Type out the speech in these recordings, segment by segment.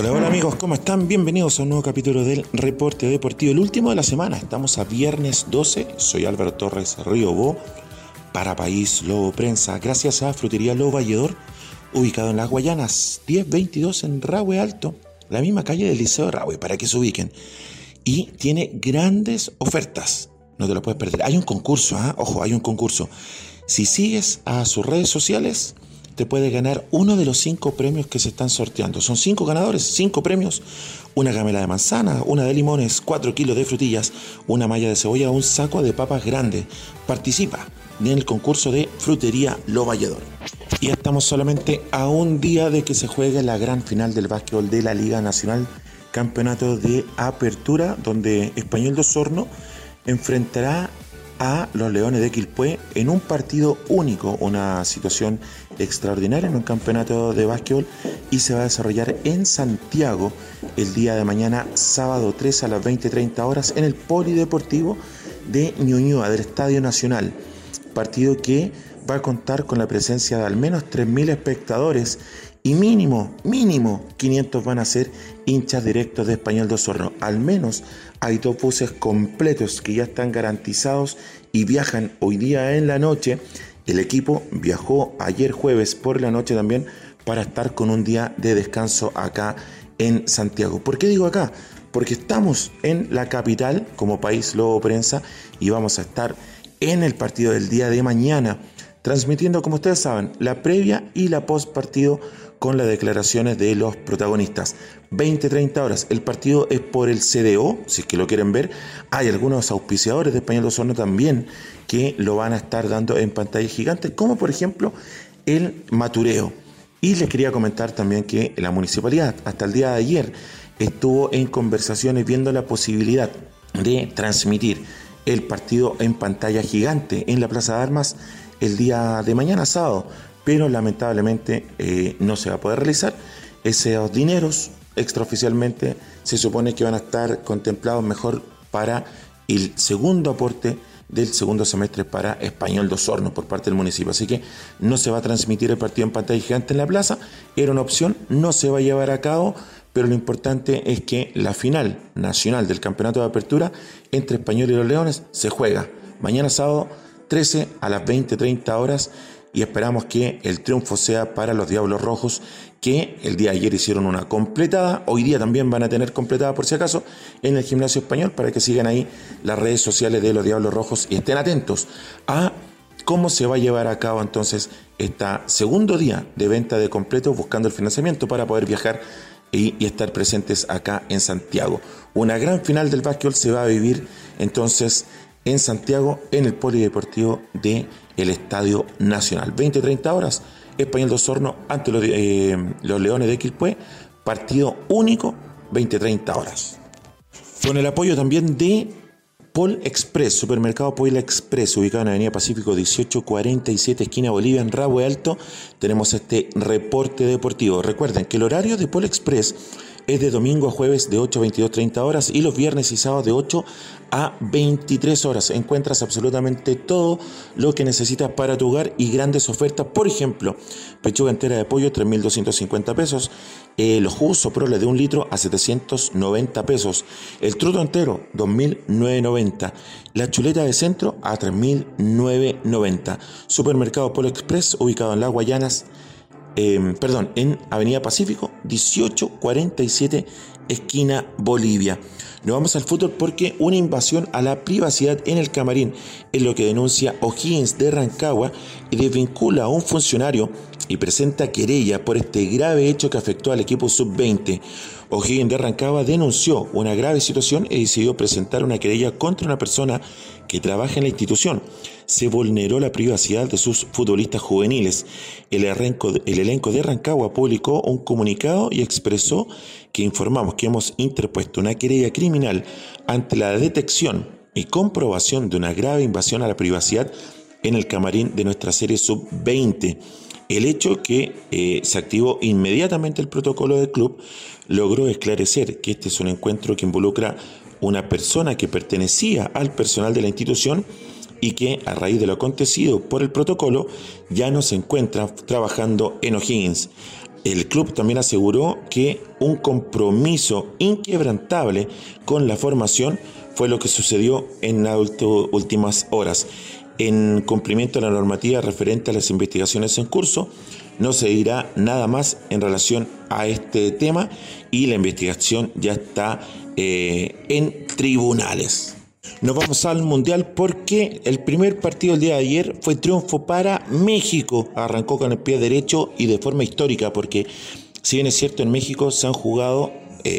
Hola, hola amigos, ¿cómo están? Bienvenidos a un nuevo capítulo del Reporte Deportivo, el último de la semana. Estamos a viernes 12, soy Álvaro Torres Riobó, para País Lobo Prensa, gracias a Frutería Lobo Valledor, ubicado en Las Guayanas, 1022 en Rahue Alto, la misma calle del Liceo de Rahue, para que se ubiquen. Y tiene grandes ofertas, no te lo puedes perder. Hay un concurso, ojo, hay un concurso. Si sigues a sus redes sociales, te puedes ganar uno de los 5 premios que se están sorteando. Son 5 ganadores, 5 premios: una gamela de manzana, una de limones, 4 kilos de frutillas, una malla de cebolla, un saco de papas grande. Participa en el concurso de Frutería Lo Valledor. Y estamos solamente a un día de que se juegue la gran final del básquetbol de la Liga Nacional, campeonato de apertura, donde Español de Osorno enfrentará a los Leones de Quilpué en un partido único, una situación extraordinaria en un campeonato de básquetbol, y se va a desarrollar en Santiago el día de mañana, sábado 3 a las 20:30 horas, en el Polideportivo de Ñuñoa del Estadio Nacional. Partido que va a contar con la presencia de al menos 3.000 espectadores y mínimo 500 van a ser hinchas directos de Español de Osorno. Al menos hay 2 buses completos que ya están garantizados y viajan hoy día en la noche. El equipo viajó ayer jueves por la noche también para estar con un día de descanso acá en Santiago. ¿Por qué digo acá? Porque estamos en la capital como País Lobo Prensa y vamos a estar en el partido del día de mañana, transmitiendo, como ustedes saben, la previa y la post partido con las declaraciones de los protagonistas. 20:30 horas. El partido es por el CDO, si es que lo quieren ver. Hay algunos auspiciadores de Español de Osorno también que lo van a estar dando en pantalla gigante, como por ejemplo el Matureo. Y les quería comentar también que la municipalidad hasta el día de ayer estuvo en conversaciones viendo la posibilidad de transmitir el partido en pantalla gigante en la Plaza de Armas el día de mañana sábado, pero lamentablemente no se va a poder realizar. Esos dineros extraoficialmente se supone que van a estar contemplados mejor para el segundo aporte del segundo semestre para Español de Osorno por parte del municipio. Así que no se va a transmitir el partido en pantalla gigante en la plaza, era una opción, no se va a llevar a cabo, pero lo importante es que la final nacional del campeonato de apertura entre Español y los Leones se juega mañana sábado 13 a las 20:30 horas, y esperamos que el triunfo sea para los Diablos Rojos, que el día de ayer hicieron una completada. Hoy día también van a tener completada, por si acaso, en el Gimnasio Español, para que sigan ahí las redes sociales de los Diablos Rojos y estén atentos a cómo se va a llevar a cabo entonces este segundo día de venta de completos, buscando el financiamiento para poder viajar y estar presentes acá en Santiago. Una gran final del básquetbol se va a vivir entonces en Santiago, en el Polideportivo de el Estadio Nacional. 20:30 horas, Español de Osorno ante los Leones de Quilpué, partido único, 20:30 horas. Con el apoyo también de Pol Express, Supermercado Pol Express, ubicado en Avenida Pacífico 1847, esquina Bolivia, en Rahue Alto, tenemos este reporte deportivo. Recuerden que el horario de Pol Express es de domingo a jueves de 8 a 22:30 horas y los viernes y sábados de 8 a 23 horas. Encuentras absolutamente todo lo que necesitas para tu hogar y grandes ofertas. Por ejemplo, pechuga entera de pollo, 3.250 pesos. Los jugos Soprole de 1 litro a 790 pesos. El truto entero, 2.990. La chuleta de centro a 3.990. Supermercado Polo Express, ubicado en Las Guayanas, en Avenida Pacífico 1847, esquina Bolivia. Nos vamos al fútbol porque una invasión a la privacidad en el camarín es lo que denuncia O'Higgins de Rancagua, y desvincula a un funcionario y presenta querella por este grave hecho que afectó al equipo sub-20. O'Higgins de Rancagua denunció una grave situación y decidió presentar una querella contra una persona que trabaja en la institución. Se vulneró la privacidad de sus futbolistas juveniles. El elenco de Rancagua publicó un comunicado y expresó que informamos que hemos interpuesto una querella criminal ante la detección y comprobación de una grave invasión a la privacidad en el camarín de nuestra serie sub-20. El hecho que se activó inmediatamente el protocolo del club logró esclarecer que este es un encuentro que involucra una persona que pertenecía al personal de la institución y que, a raíz de lo acontecido por el protocolo, ya no se encuentra trabajando en O'Higgins. El club también aseguró que un compromiso inquebrantable con la formación fue lo que sucedió en las últimas horas. En cumplimiento de la normativa referente a las investigaciones en curso, no se dirá nada más en relación a este tema y la investigación ya está en tribunales. Nos vamos al Mundial porque el primer partido del día de ayer fue triunfo para México. Arrancó con el pie derecho y de forma histórica porque, si bien es cierto, en México se han jugado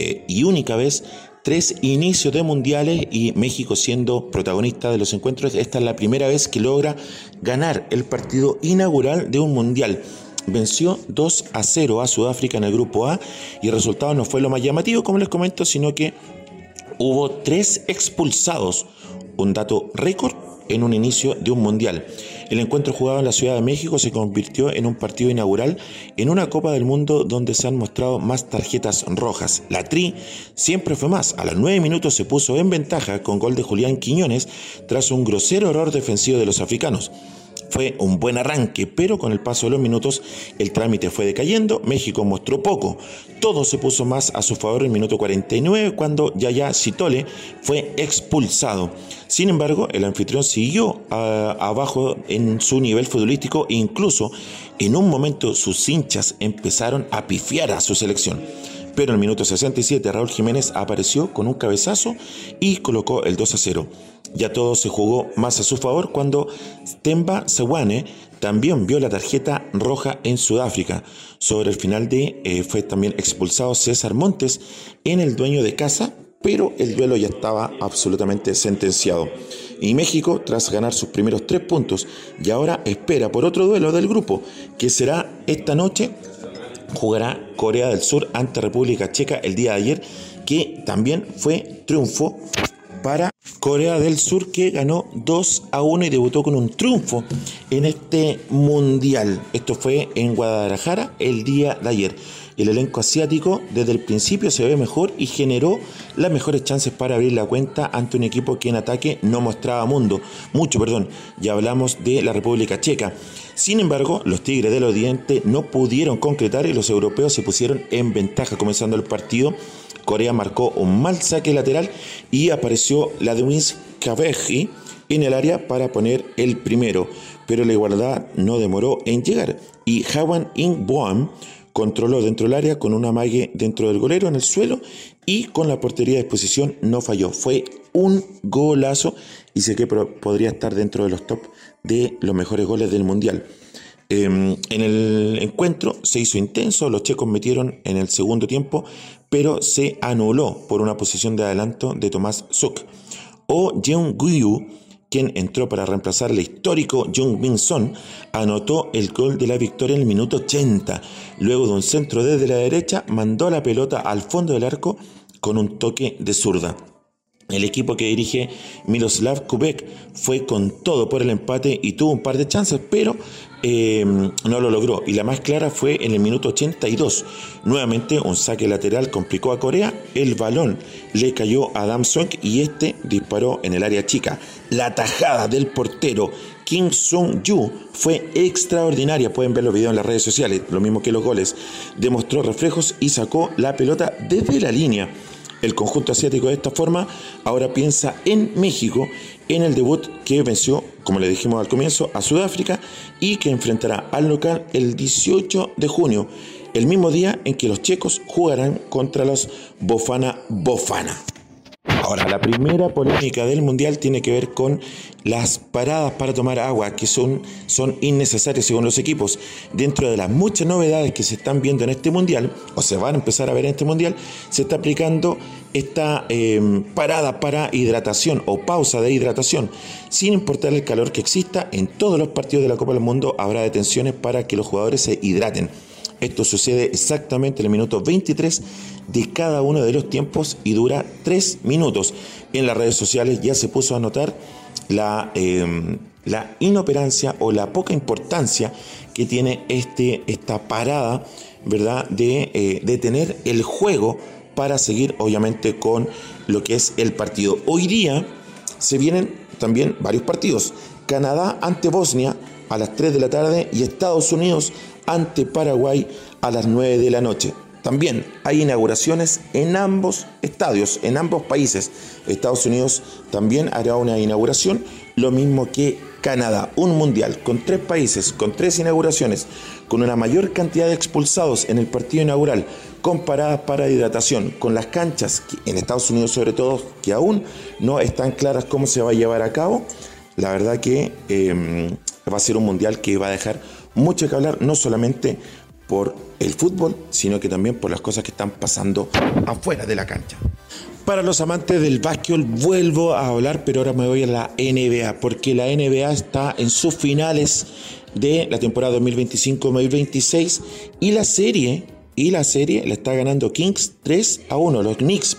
y única vez 3 inicios de mundiales y México siendo protagonista de los encuentros, esta es la primera vez que logra ganar el partido inaugural de un mundial. Venció 2-0 a Sudáfrica en el grupo A y el resultado no fue lo más llamativo, como les comento, sino que hubo 3 expulsados, un dato récord en un inicio de un mundial. El encuentro jugado en la Ciudad de México se convirtió en un partido inaugural en una Copa del Mundo donde se han mostrado más tarjetas rojas. La Tri siempre fue más. A los 9 minutos se puso en ventaja con gol de Julián Quiñones tras un grosero error defensivo de los africanos. Fue un buen arranque, pero con el paso de los minutos el trámite fue decayendo. México mostró poco. Todo se puso más a su favor en el minuto 49 cuando Yaya Sithole fue expulsado. Sin embargo, el anfitrión siguió abajo en su nivel futbolístico e incluso en un momento sus hinchas empezaron a pifiar a su selección. Pero en el minuto 67 Raúl Jiménez apareció con un cabezazo y colocó el 2-0. Ya todo se jugó más a su favor cuando Themba Zwane también vio la tarjeta roja en Sudáfrica. Sobre el final fue también expulsado César Montes en el dueño de casa, pero el duelo ya estaba absolutamente sentenciado. Y México, tras ganar sus primeros 3 puntos, y ahora espera por otro duelo del grupo, que será esta noche, jugará Corea del Sur ante República Checa el día de ayer, que también fue triunfo para Corea del Sur, que ganó 2-1 y debutó con un triunfo en este mundial. Esto fue en Guadalajara el día de ayer. El elenco asiático desde el principio se ve mejor y generó las mejores chances para abrir la cuenta ante un equipo que en ataque no mostraba mucho. Ya hablamos de la República Checa. Sin embargo, los Tigres del Oriente no pudieron concretar y los europeos se pusieron en ventaja comenzando el partido. Corea marcó un mal saque lateral y apareció Ladwins Kaveji en el área para poner el primero, pero la igualdad no demoró en llegar y Hwan In-boam controló dentro del área con un amague dentro del golero en el suelo y con la portería de disposición no falló. Fue un golazo y sé que podría estar dentro de los top de los mejores goles del mundial. En el encuentro se hizo intenso, los checos metieron en el segundo tiempo, pero se anuló por una posición de adelanto de Tomás Suk. O Jeong-gyu, quien entró para reemplazar al histórico Jung Min-son, anotó el gol de la victoria en el minuto 80. Luego de un centro desde la derecha, mandó la pelota al fondo del arco con un toque de zurda. El equipo que dirige Miroslav Kubek fue con todo por el empate y tuvo un par de chances, pero no lo logró. Y la más clara fue en el minuto 82. Nuevamente un saque lateral complicó a Corea. El balón le cayó a Dam Sung y este disparó en el área chica. La tajada del portero Kim Sung-yu fue extraordinaria. Pueden ver los videos en las redes sociales, lo mismo que los goles. Demostró reflejos y sacó la pelota desde la línea. El conjunto asiático de esta forma ahora piensa en México, en el debut que venció, como le dijimos al comienzo, a Sudáfrica y que enfrentará al local el 18 de junio, el mismo día en que los checos jugarán contra los Bafana Bafana. Ahora, la primera polémica del mundial tiene que ver con las paradas para tomar agua, que son innecesarias según los equipos. Dentro de las muchas novedades que se están viendo en este mundial, o se van a empezar a ver en este mundial, se está aplicando esta parada para hidratación o pausa de hidratación. Sin importar el calor que exista, en todos los partidos de la Copa del Mundo habrá detenciones para que los jugadores se hidraten. Esto sucede exactamente en el minuto 23 de cada uno de los tiempos y dura 3 minutos. En las redes sociales ya se puso a notar la inoperancia o la poca importancia que tiene esta parada, ¿verdad?, de detener el juego para seguir obviamente con lo que es el partido. Hoy día se vienen también varios partidos. Canadá ante Bosnia a las 3 de la tarde y Estados Unidos ante Paraguay a las 9 de la noche. También hay inauguraciones en ambos estadios, en ambos países. Estados Unidos también hará una inauguración, lo mismo que Canadá. Un mundial con 3 países, con 3 inauguraciones, con una mayor cantidad de expulsados en el partido inaugural, con paradas para hidratación, con las canchas, en Estados Unidos sobre todo, que aún no están claras cómo se va a llevar a cabo. La verdad que va a ser un mundial que va a dejar mucho que hablar, no solamente por el fútbol, sino que también por las cosas que están pasando afuera de la cancha. Para los amantes del básquetbol vuelvo a hablar, pero ahora me voy a la NBA, porque la NBA está en sus finales de la temporada 2025-2026 y la serie la está ganando Kings 3-1, los Knicks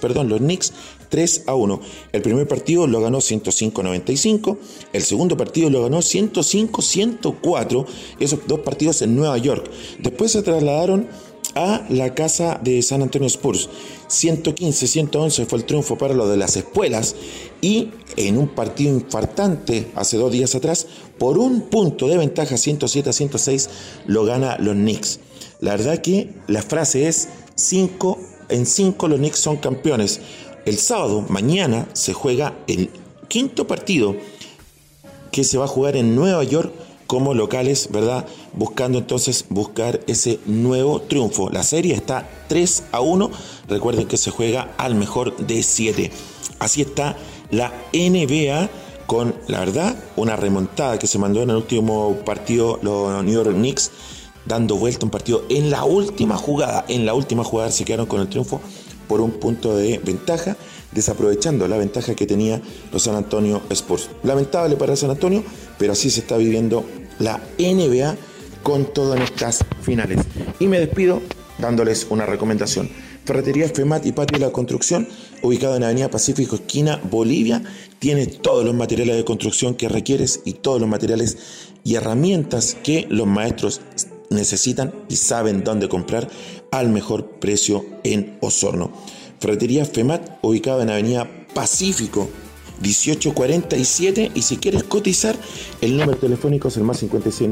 3-1. El primer partido lo ganó 105-95, el segundo partido lo ganó 105-104, esos 2 partidos en Nueva York. Después se trasladaron a la casa de San Antonio Spurs. 115-111 fue el triunfo para los de las espuelas, y en un partido infartante hace 2 días atrás, por un punto de ventaja, 107-106, lo gana los Knicks. La verdad que la frase es 5 en 5 los Knicks son campeones. El sábado, mañana, se juega el 5º partido que se va a jugar en Nueva York como locales, ¿verdad? Buscando entonces buscar ese nuevo triunfo. La serie está 3-1. Recuerden que se juega al mejor de 7. Así está la NBA con, la verdad, una remontada que se mandó en el último partido los New York Knicks, dando vuelta un partido en la última jugada. En la última jugada se quedaron con el triunfo por un punto de ventaja, desaprovechando la ventaja que tenía los San Antonio Spurs. Lamentable para San Antonio, pero así se está viviendo la NBA con todas estas finales. Y me despido dándoles una recomendación. Ferretería FEMAT y Patio de la Construcción, ubicado en Avenida Pacífico, esquina Bolivia, tiene todos los materiales de construcción que requieres y todos los materiales y herramientas que los maestros necesitan y saben dónde comprar al mejor precio en Osorno. Ferretería FEMAT, ubicado en Avenida Pacífico 1847, y si quieres cotizar, el número telefónico es el más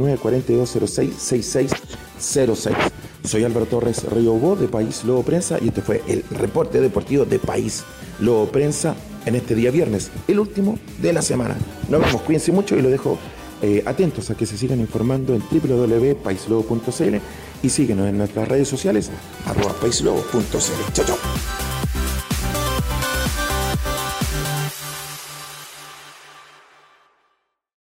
569-4206-6606. Soy Álvaro Torres Río Bo de País Lobo Prensa, y este fue el reporte deportivo de País Lobo Prensa en este día viernes, el último de la semana. Nos vemos, cuídense mucho y lo dejo atentos a que se sigan informando en www.paislobo.cl y síguenos en nuestras redes sociales @paislobo.cl. Chao, chao.